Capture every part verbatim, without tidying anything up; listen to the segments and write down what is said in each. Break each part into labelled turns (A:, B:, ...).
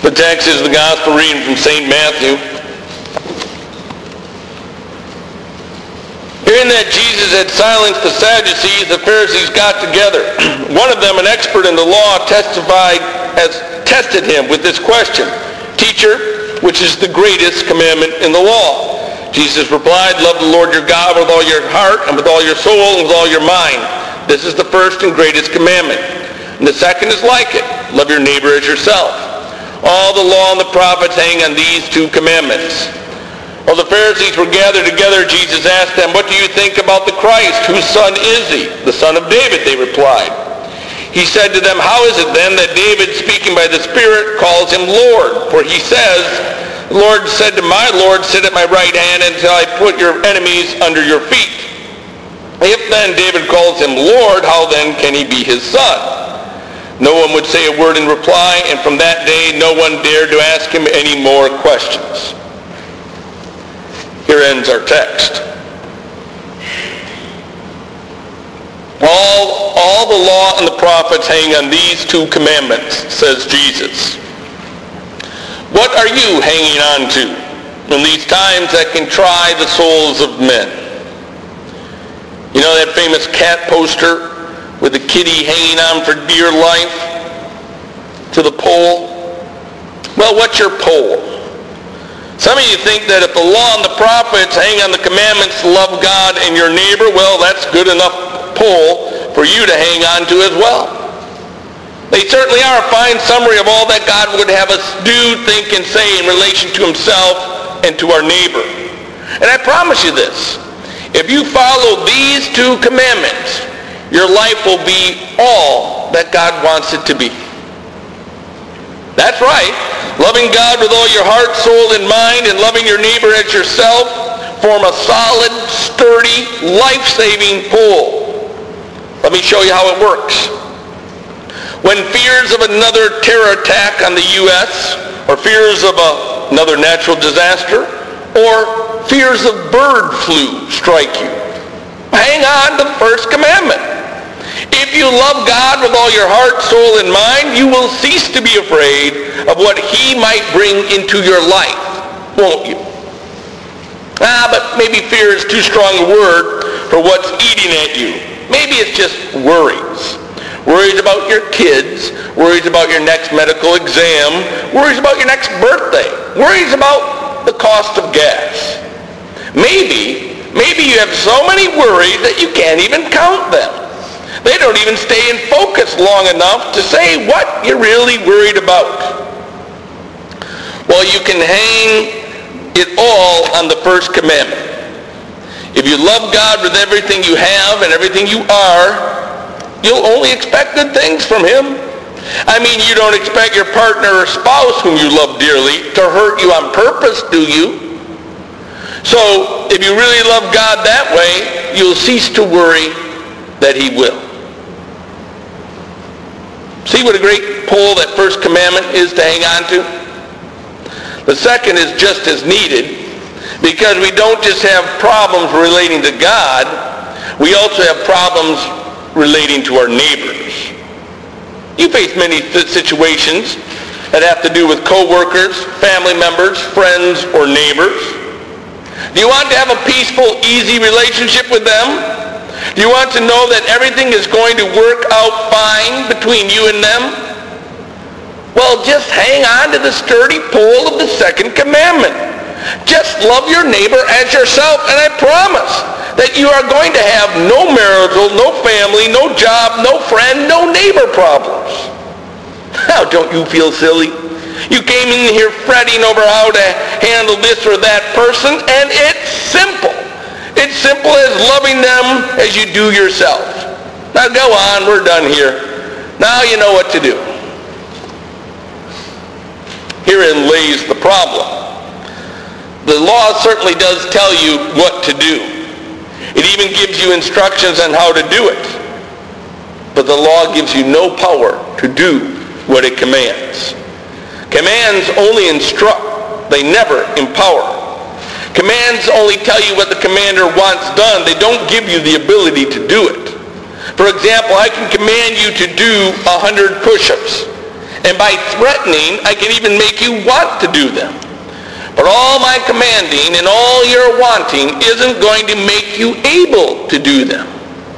A: The text is the gospel reading from Saint Matthew. Hearing that Jesus had silenced the Sadducees, the Pharisees got together. One of them, an expert in the law, testified as tested him with this question: "Teacher, which is the greatest commandment in the law?" Jesus replied, "Love the Lord your God with all your heart and with all your soul and with all your mind. This is the first and greatest commandment. And the second is like it: love your neighbor as yourself. All the law and the prophets hang on these two commandments." While the Pharisees were gathered together, Jesus asked them, "What do you think about the Christ? Whose son is he?" "The son of David," they replied. He said to them, "How is it then that David, speaking by the Spirit, calls him Lord? For he says, 'The Lord said to my Lord, sit at my right hand until I put your enemies under your feet.' If then David calls him Lord, how then can he be his son?" No one would say a word in reply, and from that day no one dared to ask him any more questions. Here ends our text. All, all the law and the prophets hang on these two commandments, says Jesus. What are you hanging on to in these times that can try the souls of men? You know that famous cat poster with the kitty hanging on for dear life to the pole? Well, what's your pole? Some of you think that if the law and the prophets hang on the commandments to love God and your neighbor, well, that's good enough pole for you to hang on to as well. They certainly are a fine summary of all that God would have us do, think, and say in relation to himself and to our neighbor. And I promise you this: if you follow these two commandments, your life will be all that God wants it to be. That's right. Loving God with all your heart, soul, and mind, and loving your neighbor as yourself form a solid, sturdy, life-saving pole. Let me show you how it works. When fears of another terror attack on the U S, or fears of a, another natural disaster, or fears of bird flu strike you, hang on to the first commandment. If you love God with all your heart, soul, and mind, you will cease to be afraid of what he might bring into your life, won't you? Ah, but maybe fear is too strong a word for what's eating at you. Maybe it's just worries. Worries about your kids, worries about your next medical exam, worries about your next birthday, worries about the cost of gas. Maybe, maybe you have so many worries that you can't even count them. They don't even stay in focus long enough to say what you're really worried about. Well, you can hang it all on the first commandment. If you love God with everything you have and everything you are, you'll only expect good things from him. I mean, you don't expect your partner or spouse whom you love dearly to hurt you on purpose, do you? So, if you really love God that way, you'll cease to worry that he will. See what a great pull that first commandment is to hang on to? The second is just as needed, because we don't just have problems relating to God, we also have problems relating to our neighbors. You face many situations that have to do with co-workers, family members, friends, or neighbors. Do you want to have a peaceful, easy relationship with them? Do you want to know that everything is going to work out fine between you and them? Well, just hang on to the sturdy pole of the second commandment. Just love your neighbor as yourself, and I promise that you are going to have no marital, no family, no job, no friend, no neighbor problems. Now, don't you feel silly? You came in here fretting over how to handle this or that person, and it's simple. It's simple as loving them as you do yourself. Now go on, we're done here. Now you know what to do. Herein lays the problem. The law certainly does tell you what to do. It even gives you instructions on how to do it. But the law gives you no power to do what it commands. Commands only instruct, they never empower. Commands only tell you what the commander wants done. They don't give you the ability to do it. For example, I can command you to do one hundred push-ups. And by threatening, I can even make you want to do them. But all my commanding and all your wanting isn't going to make you able to do them.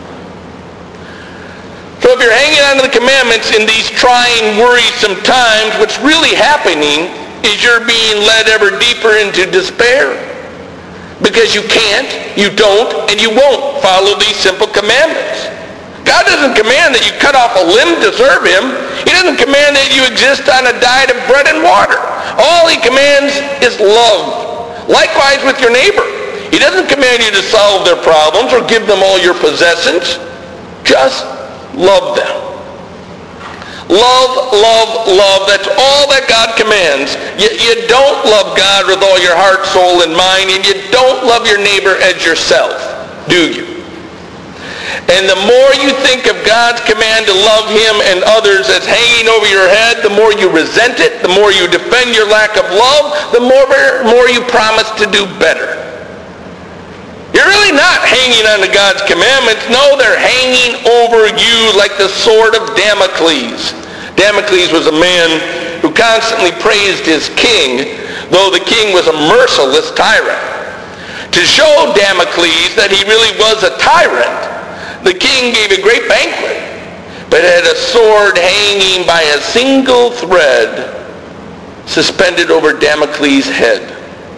A: So if you're hanging on to the commandments in these trying, worrisome times, what's really happening is you're being led ever deeper into despair. Because you can't, you don't, and you won't follow these simple commandments. God doesn't command that you cut off a limb to serve him. He doesn't command that you exist on a diet of bread and water. All he commands is love. Likewise with your neighbor. He doesn't command you to solve their problems or give them all your possessions. Just love them. Love, love, love. That's all that God commands. You, you don't love God with all your heart, soul, and mind, and you don't love your neighbor as yourself, do you? And the more you think of God's command to love him and others as hanging over your head, the more you resent it, the more you defend your lack of love, the more, more you promise to do better. You're really not hanging on to God's commandments. No, they're hanging over you like the sword of Damocles. Damocles was a man who constantly praised his king, though the king was a merciless tyrant. To show Damocles that he really was a tyrant, the king gave a great banquet, but had a sword hanging by a single thread suspended over Damocles' head.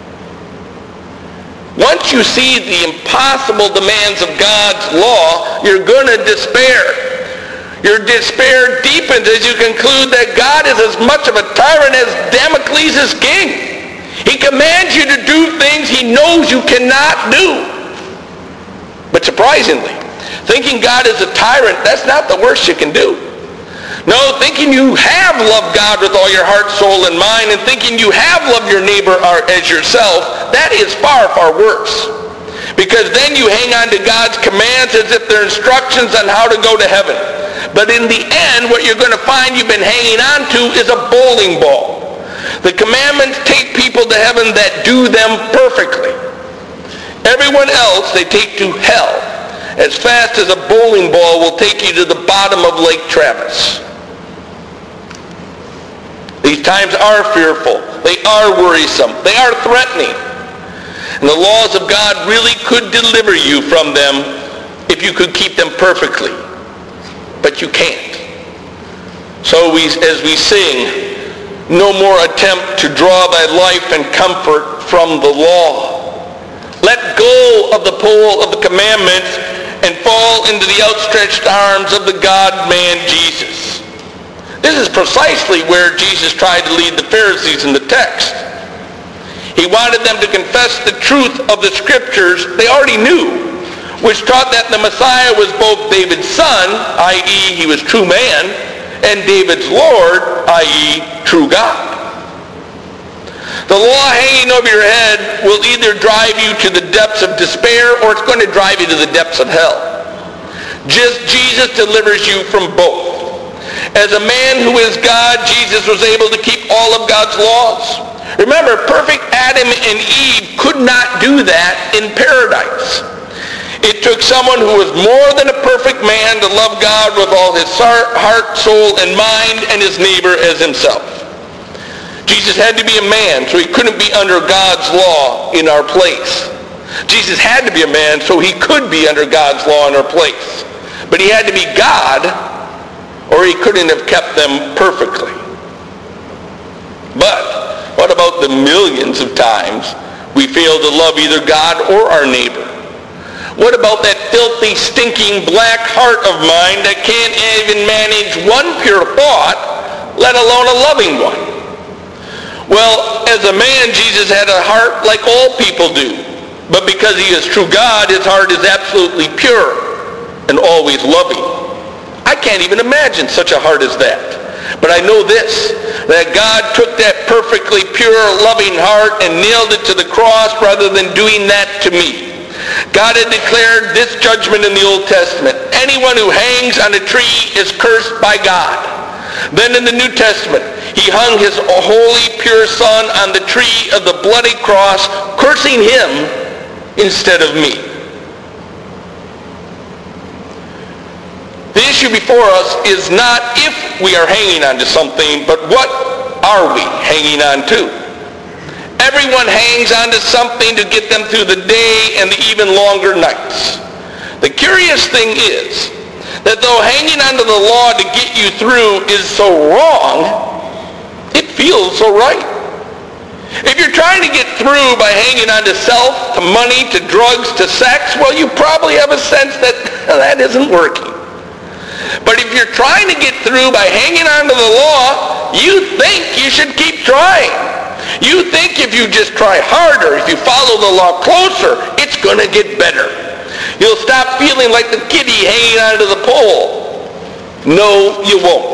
A: Once you see the impossible demands of God's law, you're going to despair. Your despair deepens as you conclude that God is as much of a tyrant as Damocles is king. He commands you to do things he knows you cannot do. But surprisingly, thinking God is a tyrant, that's not the worst you can do. No, thinking you have loved God with all your heart, soul, and mind, and thinking you have loved your neighbor as yourself, that is far, far worse. Because then you hang on to God's commands as if they're instructions on how to go to heaven. But in the end, what you're going to find you've been hanging on to is a bowling ball. The commandments take people to heaven that do them perfectly. Everyone else they take to hell as fast as a bowling ball will take you to the bottom of Lake Travis. These times are fearful. They are worrisome. They are threatening. And the laws of God really could deliver you from them if you could keep them perfectly. But you can't. So we, as we sing, no more attempt to draw thy life and comfort from the law. Let go of the pull of the commandments and fall into the outstretched arms of the God-man Jesus. This is precisely where Jesus tried to lead the Pharisees in the text. He wanted them to confess the truth of the scriptures they already knew, which taught that the Messiah was both David's son, that is he was true man, and David's Lord, that is true God. The law hanging over your head will either drive you to the depths of despair or it's going to drive you to the depths of hell. Just Jesus delivers you from both. As a man who is God, Jesus was able to keep all of God's laws. Remember, perfect Adam and Eve could not do that in paradise. It took someone who was more than a perfect man to love God with all his heart, soul, and mind, and his neighbor as himself. Jesus had to be a man, so he couldn't be under God's law in our place. Jesus had to be a man, so he could be under God's law in our place. But he had to be God, or he couldn't have kept them perfectly. But what about the millions of times we fail to love either God or our neighbor? What about that filthy, stinking black heart of mine that can't even manage one pure thought, let alone a loving one? Well, as a man, Jesus had a heart like all people do. But because he is true God, his heart is absolutely pure and always loving. I can't even imagine such a heart as that. But I know this, that God took that perfectly pure, loving heart and nailed it to the cross rather than doing that to me. God had declared this judgment in the Old Testament. Anyone who hangs on a tree is cursed by God. Then in the New Testament, he hung his holy, pure Son on the tree of the bloody cross, cursing him instead of me. This issue before us is not if we are hanging on to something, but what are we hanging on to? Everyone hangs on to something to get them through the day and the even longer nights. The curious thing is that though hanging on to the law to get you through is so wrong, it feels so right. If you're trying to get through by hanging on to self, to money, to drugs, to sex, well, you probably have a sense that that isn't working. But if you're trying to get through by hanging on to the law, you think you should keep trying. You think if you just try harder, if you follow the law closer, it's going to get better. You'll stop feeling like the kitty hanging onto the pole. No, you won't.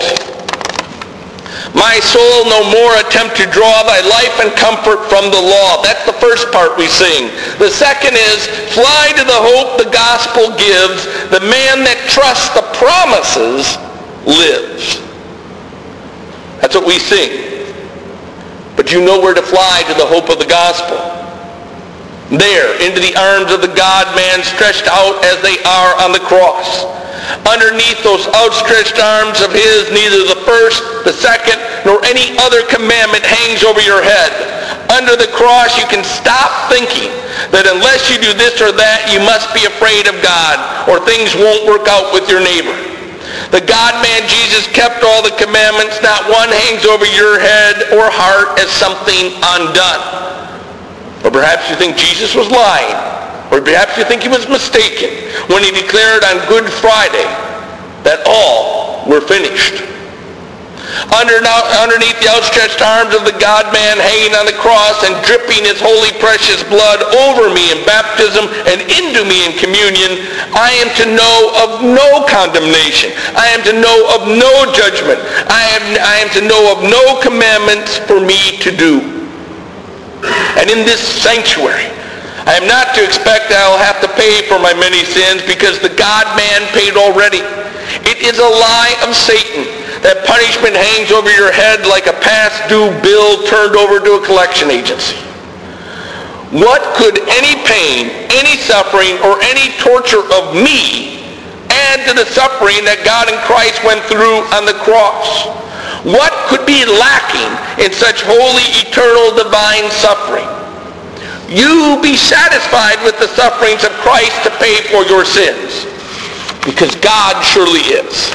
A: My soul, no more attempt to draw thy life and comfort from the law. That's the first part we sing. The second is, fly to the hope the gospel gives. The man that trusts the promises lives. That's what we sing. But you know where to fly to the hope of the gospel. There, into the arms of the God-man stretched out as they are on the cross. Underneath those outstretched arms of his, neither the first, the second, nor any other commandment hangs over your head. Under the cross, you can stop thinking that unless you do this or that, you must be afraid of God, or things won't work out with your neighbor. The God-man Jesus kept all the commandments. Not one hangs over your head or heart as something undone. Or perhaps you think Jesus was lying. Or perhaps you think he was mistaken when he declared on Good Friday that all were finished. Under, underneath the outstretched arms of the God-man hanging on the cross and dripping his holy precious blood over me in baptism and into me in communion, I am to know of no condemnation. I am to know of no judgment. I am, I am to know of no commandments for me to do. And in this sanctuary, I am not to expect that I will have to pay for my many sins because the God-man paid already. It is a lie of Satan that punishment hangs over your head like a past due bill turned over to a collection agency. What could any pain, any suffering, or any torture of me add to the suffering that God in Christ went through on the cross? What could be lacking in such holy, eternal, divine suffering? You be satisfied with the sufferings of Christ to pay for your sins, because God surely is.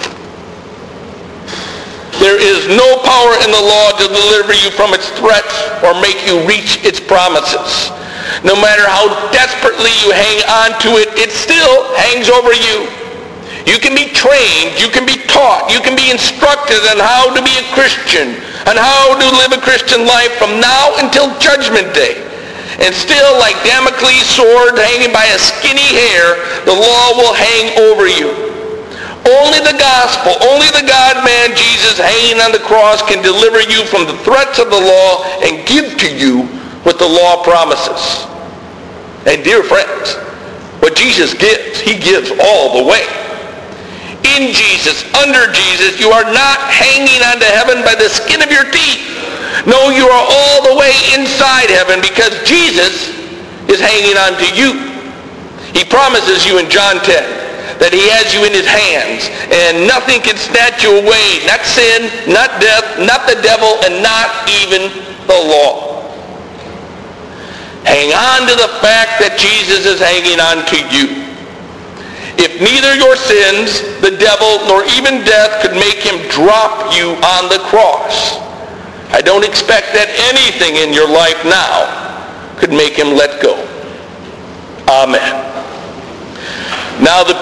A: There is no power in the law to deliver you from its threats or make you reach its promises. No matter how desperately you hang on to it, it still hangs over you. You can be trained, you can be taught, you can be instructed on how to be a Christian, on how to live a Christian life from now until Judgment Day. And still, like Damocles' sword hanging by a skinny hair, the law will hang over you. Only the gospel, only the God-man Jesus hanging on the cross can deliver you from the threats of the law and give to you what the law promises. And dear friends, what Jesus gives, he gives all the way. In Jesus, under Jesus, you are not hanging onto heaven by the skin of your teeth. No, you are all the way inside heaven because Jesus is hanging on to you. He promises you in John ten that he has you in his hands and nothing can snatch you away. Not sin, not death, not the devil, and not even the law. Hang on to the fact that Jesus is hanging on to you. If neither your sins, the devil, nor even death could make him drop you on the cross, I don't expect that anything in your life now could make him let go. Amen. Now the